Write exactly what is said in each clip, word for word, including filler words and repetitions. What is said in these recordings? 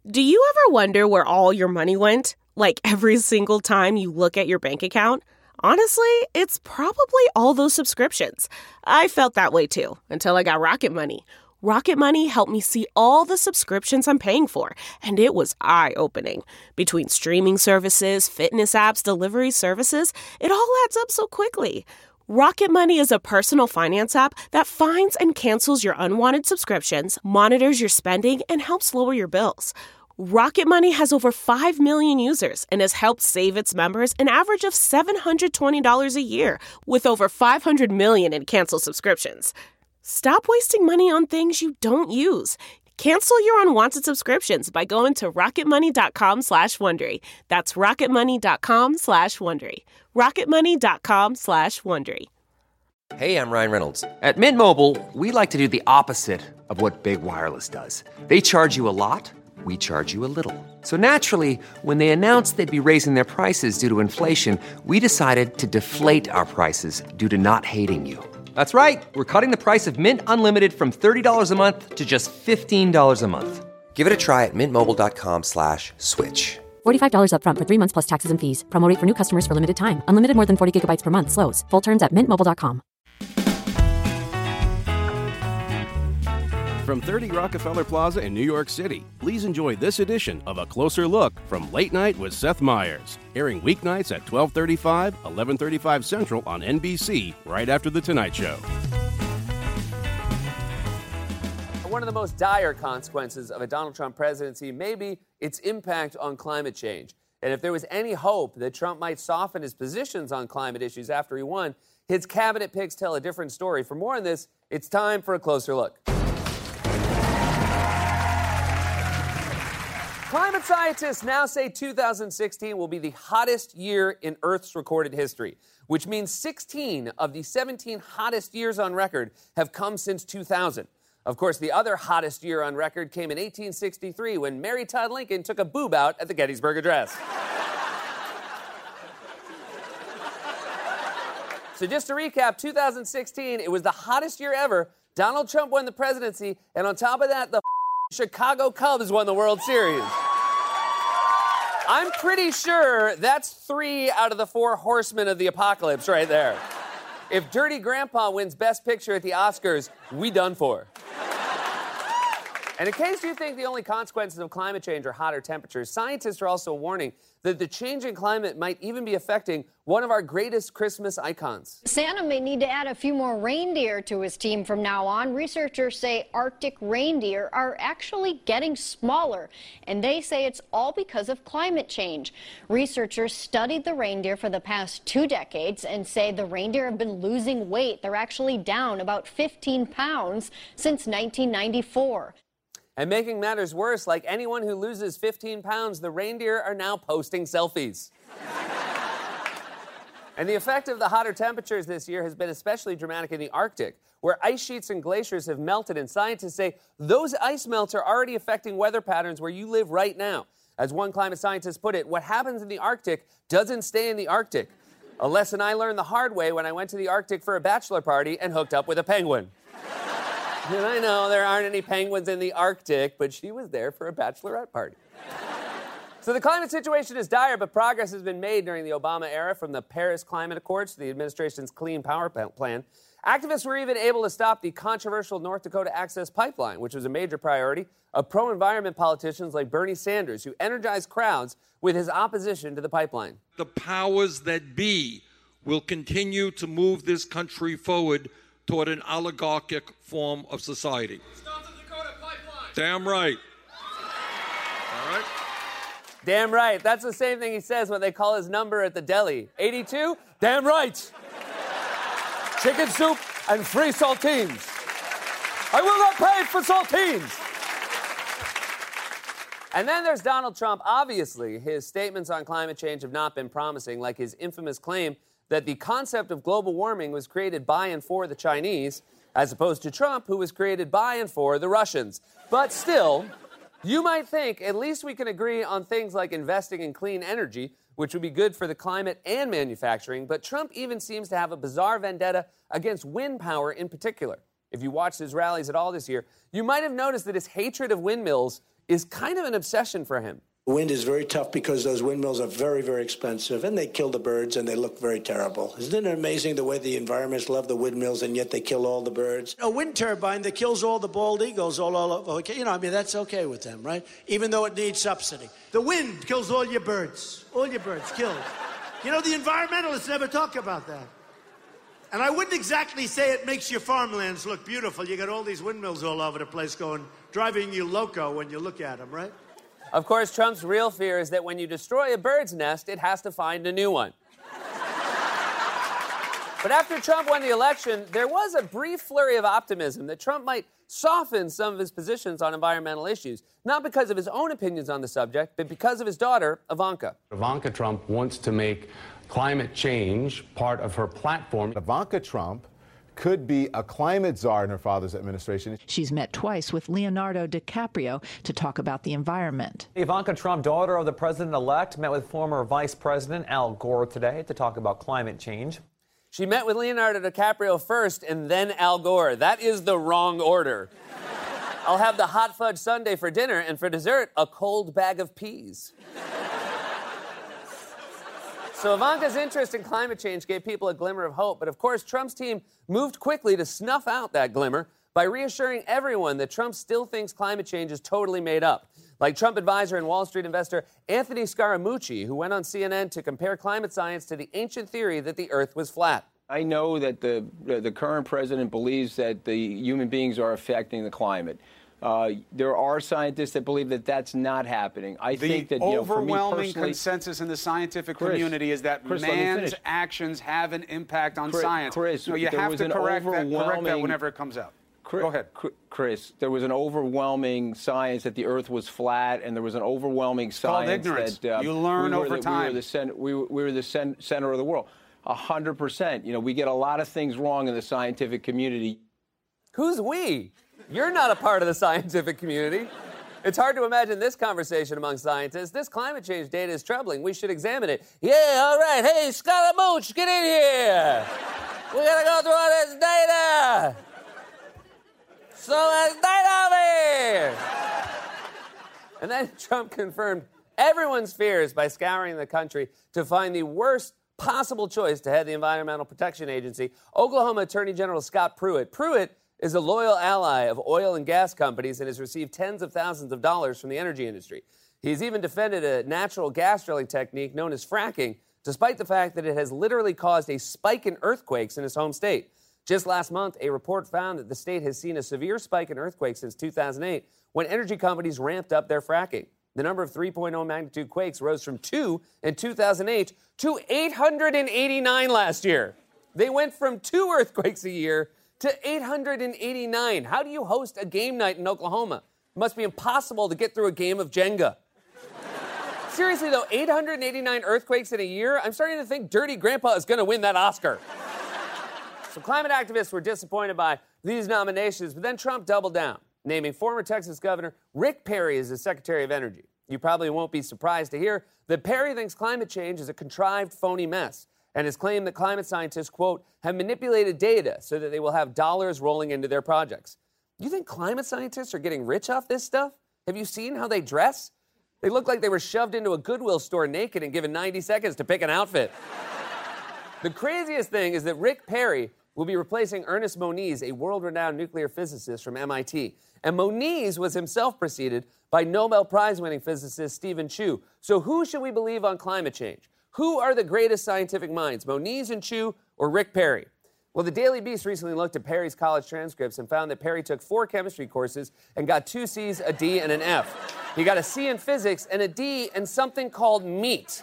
Do you ever wonder where all your money went? Like every single time you look at your bank account? Honestly, it's probably all those subscriptions. I felt that way too, until I got Rocket Money. Rocket Money helped me see all the subscriptions I'm paying for, and it was eye-opening. Between streaming services, fitness apps, delivery services, it all adds up so quickly. Rocket Money is a personal finance app that finds and cancels your unwanted subscriptions, monitors your spending, and helps lower your bills. Rocket Money has over five million users and has helped save its members an average of seven hundred twenty dollars a year, with over five hundred million in canceled subscriptions. Stop wasting money on things you don't use. Cancel your unwanted subscriptions by going to rocketmoney.com slash Wondery. That's rocketmoney.com slash Wondery. rocketmoney.com slash Wondery. Hey, I'm Ryan Reynolds. At Mint Mobile, we like to do the opposite of what Big Wireless does. They charge you a lot. We charge you a little. So naturally, when they announced they'd be raising their prices due to inflation, we decided to deflate our prices due to not hating you. That's right. We're cutting the price of Mint Unlimited from thirty dollars a month to just fifteen dollars a month. Give it a try at mintmobile.com slash switch. forty-five dollars up front for three months plus taxes and fees. Promo rate for new customers for limited time. Unlimited more than forty gigabytes per month slows. Full terms at mint mobile dot com. From thirty Rockefeller Plaza in New York City, please enjoy this edition of A Closer Look from Late Night with Seth Meyers, airing weeknights at twelve thirty-five, eleven thirty-five Central on N B C, right after The Tonight Show. One of the most dire consequences of a Donald Trump presidency may be its impact on climate change. And if there was any hope that Trump might soften his positions on climate issues after he won, his cabinet picks tell a different story. For more on this, it's time for A Closer Look. Climate scientists now say two thousand sixteen will be the hottest year in Earth's recorded history, which means sixteen of the seventeen hottest years on record have come since two thousand. Of course, the other hottest year on record came in eighteen sixty-three when Mary Todd Lincoln took a boob out at the Gettysburg Address. So just to recap, two thousand sixteen, it was the hottest year ever. Donald Trump won the presidency, and on top of that, the Chicago Cubs won the World Series. I'm pretty sure that's three out of the four horsemen of the apocalypse right there. If Dirty Grandpa wins Best Picture at the Oscars, we done for. And in case you think the only consequences of climate change are hotter temperatures, scientists are also warning that the changing climate might even be affecting one of our greatest Christmas icons. Santa may need to add a few more reindeer to his team from now on. Researchers say Arctic reindeer are actually getting smaller, and they say it's all because of climate change. Researchers studied the reindeer for the past two decades and say the reindeer have been losing weight. They're actually down about fifteen pounds since nineteen ninety-four. And making matters worse, like anyone who loses fifteen pounds, the reindeer are now posting selfies. And the effect of the hotter temperatures this year has been especially dramatic in the Arctic, where ice sheets and glaciers have melted, and scientists say those ice melts are already affecting weather patterns where you live right now. As one climate scientist put it, what happens in the Arctic doesn't stay in the Arctic. A lesson I learned the hard way when I went to the Arctic for a bachelor party and hooked up with a penguin. And I know there aren't any penguins in the Arctic, but she was there for a bachelorette party. So the climate situation is dire, but progress has been made during the Obama era, from the Paris Climate Accords to the administration's Clean Power Plan. Activists were even able to stop the controversial North Dakota Access Pipeline, which was a major priority of pro-environment politicians like Bernie Sanders, who energized crowds with his opposition to the pipeline. The powers that be will continue to move this country forward toward an oligarchic form of society. Stop the Dakota pipeline. Damn right. All right. Damn right. That's the same thing he says when they call his number at the deli. eighty-two? Damn right. Chicken soup and free saltines. I will not pay for saltines. And then there's Donald Trump. Obviously, his statements on climate change have not been promising, like his infamous claim that the concept of global warming was created by and for the Chinese, as opposed to Trump, who was created by and for the Russians. But still, you might think at least we can agree on things like investing in clean energy, which would be good for the climate and manufacturing, but Trump even seems to have a bizarre vendetta against wind power in particular. If you watched his rallies at all this year, you might have noticed that his hatred of windmills is kind of an obsession for him. Wind is very tough because those windmills are very, very expensive, and they kill the birds, and they look very terrible. Isn't it amazing the way the environmentalists love the windmills, and yet they kill all the birds? A wind turbine that kills all the bald eagles all, all over. Okay, you know, I mean, that's okay with them, right? Even though it needs subsidy. The wind kills all your birds. All your birds killed. You know, the environmentalists never talk about that. And I wouldn't exactly say it makes your farmlands look beautiful. You got all these windmills all over the place going, driving you loco when you look at them, right? Of course, Trump's real fear is that when you destroy a bird's nest, it has to find a new one. But after Trump won the election, there was a brief flurry of optimism that Trump might soften some of his positions on environmental issues, not because of his own opinions on the subject, but because of his daughter, Ivanka. Ivanka Trump wants to make climate change part of her platform. Ivanka Trump could be a climate czar in her father's administration. She's met twice with Leonardo DiCaprio to talk about the environment. Ivanka Trump, daughter of the president-elect, met with former Vice President Al Gore today to talk about climate change. She met with Leonardo DiCaprio first and then Al Gore. That is the wrong order. I'll have the hot fudge sundae for dinner, and for dessert, a cold bag of peas. So Ivanka's interest in climate change gave people a glimmer of hope, but of course Trump's team moved quickly to snuff out that glimmer by reassuring everyone that Trump still thinks climate change is totally made up. Like Trump advisor and Wall Street investor Anthony Scaramucci, who went on C N N to compare climate science to the ancient theory that the Earth was flat. I know that the the current president believes that the human beings are affecting the climate. Uh, there are scientists that believe that that's not happening. I the think that, you know, for me overwhelming personally, consensus in the scientific Chris, community is that Chris, man's actions have an impact on Chris, science. Chris, no, you there have was to an correct that, correct that overwhelming- whenever it comes out. Chris, Go ahead. Chris, there was an overwhelming science that the Earth was flat, and there was an overwhelming called science ignorance. that uh, You learn we were over the, time. We were the, cent- we were, we were the cent- center of the world. A hundred percent. You know, we get a lot of things wrong in the scientific community. Who's we? You're not a part of the scientific community. It's hard to imagine this conversation among scientists. This climate change data is troubling. We should examine it. Yeah, all right. Hey, Scaramouche, get in here. We gotta go through all this data. So much data over here. And then Trump confirmed everyone's fears by scouring the country to find the worst possible choice to head the Environmental Protection Agency, Oklahoma Attorney General Scott Pruitt. Pruitt is a loyal ally of oil and gas companies and has received tens of thousands of dollars from the energy industry. He's even defended a natural gas drilling technique known as fracking, despite the fact that it has literally caused a spike in earthquakes in his home state. Just last month, a report found that the state has seen a severe spike in earthquakes since two thousand eight when energy companies ramped up their fracking. The number of three point oh magnitude quakes rose from two in two thousand eight to eight hundred eighty-nine last year. They went from two earthquakes a year to eight hundred eighty-nine. How do you host a game night in Oklahoma? It must be impossible to get through a game of Jenga. Seriously, though, eight hundred eighty-nine earthquakes in a year? I'm starting to think Dirty Grandpa is going to win that Oscar. So climate activists were disappointed by these nominations, but then Trump doubled down, naming former Texas Governor Rick Perry as his Secretary of Energy. You probably won't be surprised to hear that Perry thinks climate change is a contrived, phony mess, and has claimed that climate scientists, quote, have manipulated data so that they will have dollars rolling into their projects. You think climate scientists are getting rich off this stuff? Have you seen how they dress? They look like they were shoved into a Goodwill store naked and given ninety seconds to pick an outfit. The craziest thing is that Rick Perry will be replacing Ernest Moniz, a world-renowned nuclear physicist from M I T. And Moniz was himself preceded by Nobel Prize-winning physicist Stephen Chu. So who should we believe on climate change? Who are the greatest scientific minds, Moniz and Chu or Rick Perry? Well, the Daily Beast recently looked at Perry's college transcripts and found that Perry took four chemistry courses and got two C's, a D, and an F. He got a C in physics and a D in something called meat.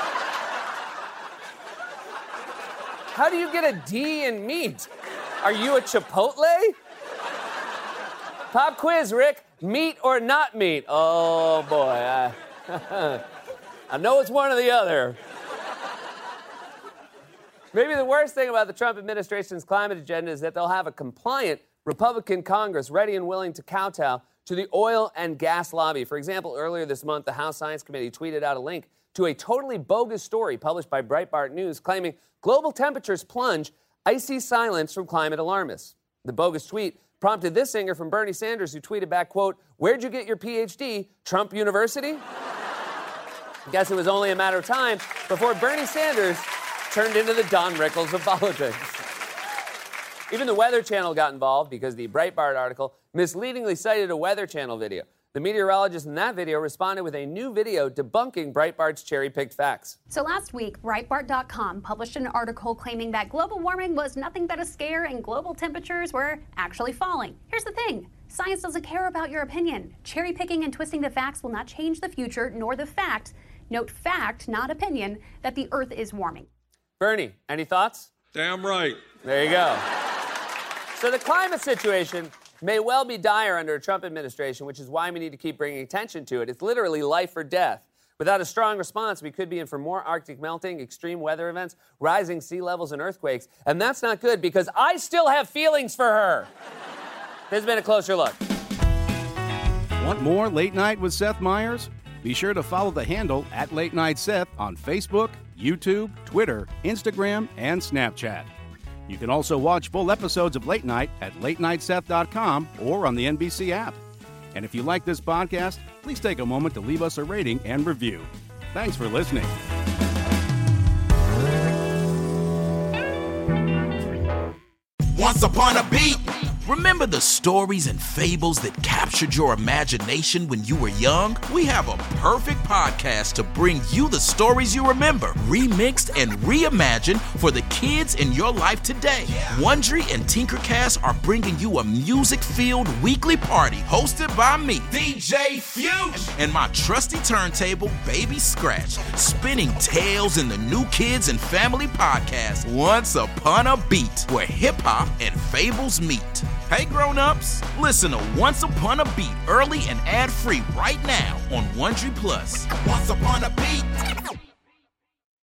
How do you get a D in meat? Are you a Chipotle? Pop quiz, Rick. Meat or not meat? Oh, boy. I, I know it's one or the other. Maybe the worst thing about the Trump administration's climate agenda is that they'll have a compliant Republican Congress ready and willing to kowtow to the oil and gas lobby. For example, earlier this month, the House Science Committee tweeted out a link to a totally bogus story published by Breitbart News claiming global temperatures plunge, icy silence from climate alarmists. The bogus tweet prompted this singer from Bernie Sanders, who tweeted back, quote, "Where'd you get your P H D? Trump University?" Guess it was only a matter of time before Bernie Sanders turned into the Don Rickles of politics. Even the Weather Channel got involved because the Breitbart article misleadingly cited a Weather Channel video. The meteorologist in that video responded with a new video debunking Breitbart's cherry-picked facts. So last week, Breitbart dot com published an article claiming that global warming was nothing but a scare and global temperatures were actually falling. Here's the thing. Science doesn't care about your opinion. Cherry-picking and twisting the facts will not change the future nor the fact, note fact, not opinion, that the Earth is warming. Bernie, any thoughts? Damn right. There you go. So the climate situation may well be dire under a Trump administration, which is why we need to keep bringing attention to it. It's literally life or death. Without a strong response, we could be in for more Arctic melting, extreme weather events, rising sea levels, and earthquakes. And that's not good because I still have feelings for her. This has been A Closer Look. Want more Late Night with Seth Meyers? Be sure to follow the handle at Late Night Seth on Facebook, YouTube, Twitter, Instagram, and Snapchat. You can also watch full episodes of Late Night at late night seth dot com or on the N B C app. And if you like this podcast, please take a moment to leave us a rating and review. Thanks for listening. Once upon a beat. Remember the stories and fables that captured your imagination when you were young? We have a perfect podcast to bring you the stories you remember, remixed and reimagined for the kids in your life today. Wondery and Tinkercast are bringing you a music-filled weekly party hosted by me, D J Fuge, and my trusty turntable, Baby Scratch, spinning tales in the New Kids and Family podcast, Once Upon a Beat, where hip-hop and fables meet. Hey grown-ups, listen to Once Upon a Beat early and ad-free right now on Wondery Plus. Once Upon a Beat.